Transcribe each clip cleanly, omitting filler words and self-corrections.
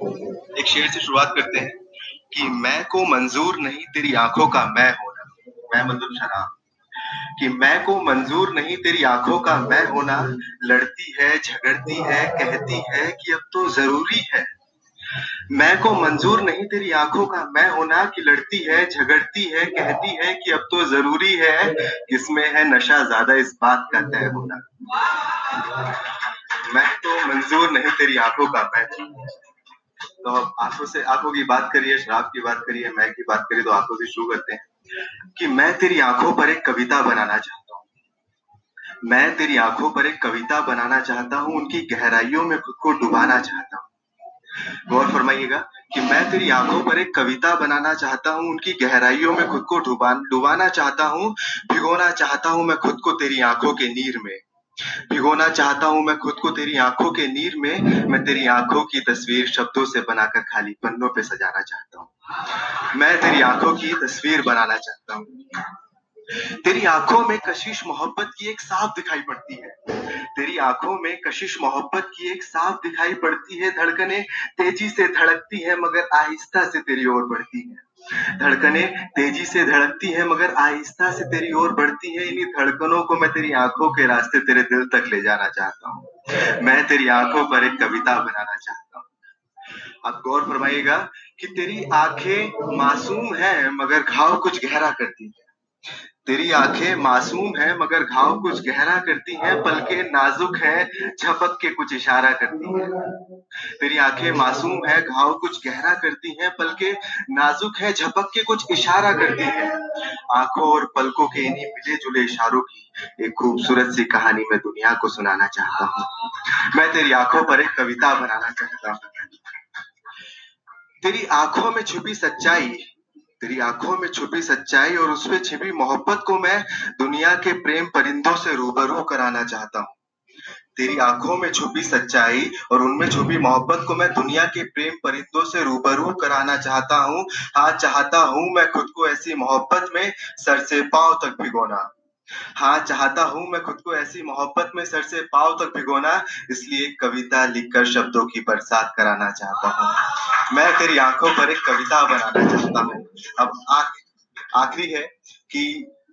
एक शेर से शुरुआत करते हैं कि मैं को मंजूर नहीं तेरी आंखों का मैं होना। मैं मतलब शराब। कि मैं को मंजूर नहीं तेरी आंखों का मैं होना, लड़ती है झगड़ती है कहती है कि अब तो जरूरी है। मैं को मंजूर नहीं तेरी आंखों का मैं होना, कि लड़ती है झगड़ती है कहती है कि अब तो जरूरी है। किसमें है नशा ज्यादा इस बात का तय होना। मैं तो मंजूर नहीं तेरी आंखों का मैं। तो अब आंखों से, आंखों की बात करिए, शराब की बात करिए, मैं की बात करिए, तो आंखों से शुरू करते हैं कि मैं तेरी आंखों पर एक कविता बनाना चाहता हूँ। मैं तेरी आंखों पर एक कविता बनाना चाहता हूँ, उनकी गहराइयों में खुद को डुबाना चाहता हूँ। गौर फरमाइएगा कि मैं तेरी आंखों पर एक कविता बनाना चाहता हूँ, उनकी गहराइयों में खुद को डुबाना चाहता हूँ। भिगोना चाहता हूँ मैं खुद को तेरी आंखों के नीर में। भिगोना चाहता हूँ मैं खुद को तेरी आंखों के नीर में। मैं तेरी आंखों की तस्वीर शब्दों से बनाकर खाली पन्नों पे सजाना चाहता हूँ। मैं तेरी आंखों की तस्वीर बनाना चाहता हूँ। तेरी आंखों में कशिश मोहब्बत की एक साफ दिखाई पड़ती है। तेरी आंखों में कशिश मोहब्बत की एक साफ दिखाई पड़ती है। धड़कने तेजी से धड़कती है मगर आहिस्ता से तेरी ओर बढ़ती है। धड़कने तेजी से धड़कती है मगर आहिस्ता से तेरी ओर बढ़ती है। इन्हीं धड़कनों को मैं तेरी आंखों के रास्ते तेरे दिल तक ले जाना चाहता हूँ। मैं तेरी आंखों पर एक कविता बनाना चाहता हूँ। आप गौर फरमाइएगा कि तेरी आंखें मासूम है मगर घाव कुछ गहरा करती है। तेरी आंखें मासूम है मगर घाव कुछ गहरा करती हैं। पलकें नाजुक है झपक के कुछ इशारा करती हैं। तेरी आंखें मासूम है घाव कुछ गहरा करती हैं। पलकें नाजुक है झपक के कुछ इशारा करती हैं। आंखों और पलकों के इन्हीं मिले जुले इशारों की एक खूबसूरत सी कहानी मैं दुनिया को सुनाना चाहता हूँ। मैं तेरी आंखों पर एक कविता बनाना चाहता हूँ। तेरी आंखों में छुपी सच्चाई, तेरी आंखों में छुपी सच्चाई और उसमें छिपी मोहब्बत को मैं दुनिया के प्रेम परिंदों से रूबरू कराना चाहता हूँ। तेरी आंखों में छुपी सच्चाई और उनमें छुपी मोहब्बत को मैं दुनिया के प्रेम परिंदों से रूबरू कराना चाहता हूँ। हाँ, चाहता हूँ मैं खुद को ऐसी मोहब्बत में सर से पांव तक भिगोना। हाँ, चाहता हूँ मैं खुद को ऐसी मोहब्बत में सर से पांव तक भिगोना। इसलिए कविता लिखकर शब्दों की बरसात कराना चाहता हूँ। मैं तेरी आंखों पर एक कविता बनाना चाहता हूँ। अब आखिरी है कि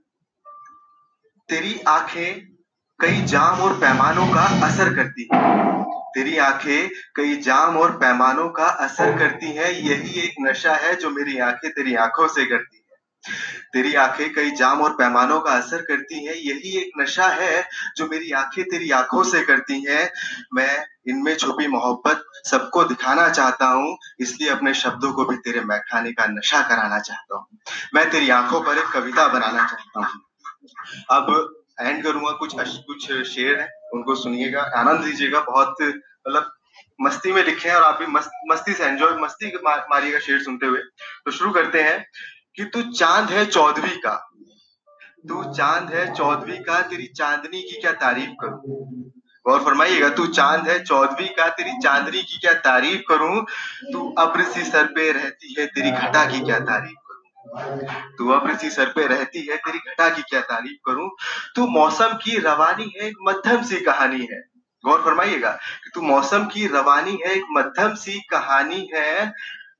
तेरी आंखें कई जाम और पैमानों का असर करती है। तेरी आंखें कई जाम और पैमानों का असर करती हैं। यही एक नशा है जो मेरी आंखें तेरी आंखों से करती है। तेरी आंखें कई जाम और पैमानों का असर करती हैं। यही एक नशा है जो मेरी आंखें तेरी आंखों से करती हैं। मैं इनमें छुपी मोहब्बत सबको दिखाना चाहता हूँ। इसलिए अपने शब्दों को भी तेरे मैखाने का नशा कराना चाहता हूँ। मैं तेरी आंखों पर एक कविता बनाना चाहता हूँ। अब एंड करूंगा, कुछ शेर हैं, उनको सुनिएगा, आनंद लीजिएगा। बहुत मतलब मस्ती में लिखे हैं और आप भी मस्ती से एंजॉय, मस्ती मारिएगा शेर सुनते हुए। तो शुरू करते हैं कि तू चांद है चौदहवीं का, तू चांद है चौदहवीं का, तेरी चांदनी की क्या तारीफ करूं। गौर फरमाइएगा, तू चांद है चौदहवीं का, तेरी चांदनी की क्या तारीफ करूं। तू अब्र सी सर पे रहती है, तेरी घटा की क्या तारीफ करूं। तू अब्र सी सर पे रहती है, तेरी घटा की क्या तारीफ करूं। तू मौसम की रवानी है, एक मध्यम सी कहानी है। गौर फरमाइएगा कि तू मौसम की रवानी है, एक मध्यम सी कहानी है।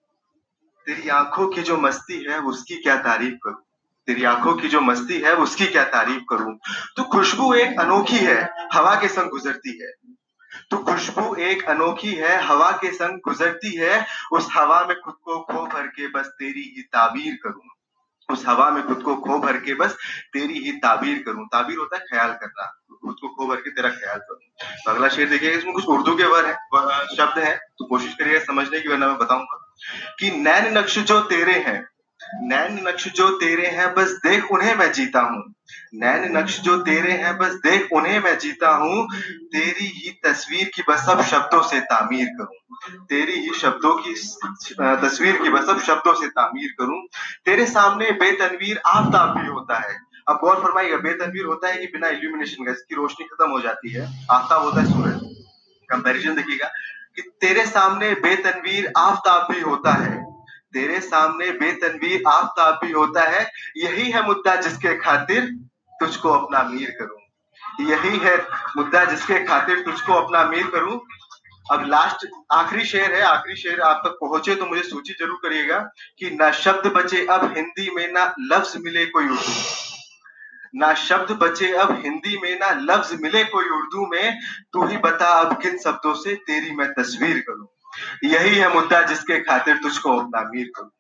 तेरी आंखों की जो मस्ती है उसकी क्या तारीफ करूं। तेरी आंखों की जो मस्ती है उसकी क्या तारीफ करूं। तू खुशबू एक अनोखी है, हवा के संग गुजरती है। तू खुशबू एक अनोखी है, हवा के संग गुजरती है। उस हवा में खुद को खो भर के बस तेरी ही ताबीर करूं। उस हवा में खुद को खो भर के बस तेरी ही ताबीर करूं। ताबीर होता है ख्याल करना, खुद को खो भर के तेरा ख्याल करूं। तो अगला शेर देखिए, इसमें कुछ उर्दू के शब्द हैं, तो कोशिश करिए समझने की, वरना मैं बताऊंगा कि नैन नक्श जो तेरे हैं, नैन नक्श जो तेरे हैं बस देख उन्हें मैं जीता हूँ। नैन नक्श जो तेरे हैं बस देख उन्हें मैं जीता हूँ। तेरी ही तस्वीर की बस अब शब्दों से तामीर करूं। तेरी ही शब्दों की तस्वीर की बस अब शब्दों से तामीर करूं। तेरे सामने बेतनवीर आफताब भी होता है। अब गौर फरमाइएगा, बेतनवीर होता है कि बिना इल्यूमिनेशन का, इसकी रोशनी खत्म हो जाती है। आफताब होता है सूरज। कंपैरिजन देखिएगा कि तेरे सामने बेतनवीर आफताब भी होता है। तेरे सामने बेतनवीर आफताब भी होता है। यही है मुद्दा जिसके खातिर तुझको अपना मीर करूं। यही है मुद्दा जिसके खातिर तुझको अपना मीर करूं। अब लास्ट आखिरी शेर है, आखिरी शेर आप तक पहुंचे तो मुझे सूची जरूर करिएगा कि ना शब्द बचे अब हिंदी में, ना लफ्ज मिले कोई उर्दू, ना शब्द बचे अब हिंदी में, ना लफ्ज मिले कोई उर्दू में, तू ही बता अब किन शब्दों से तेरी मैं तस्वीर करूं। यही है मुद्दा जिसके खातिर तुझको अपना अमीर करूं।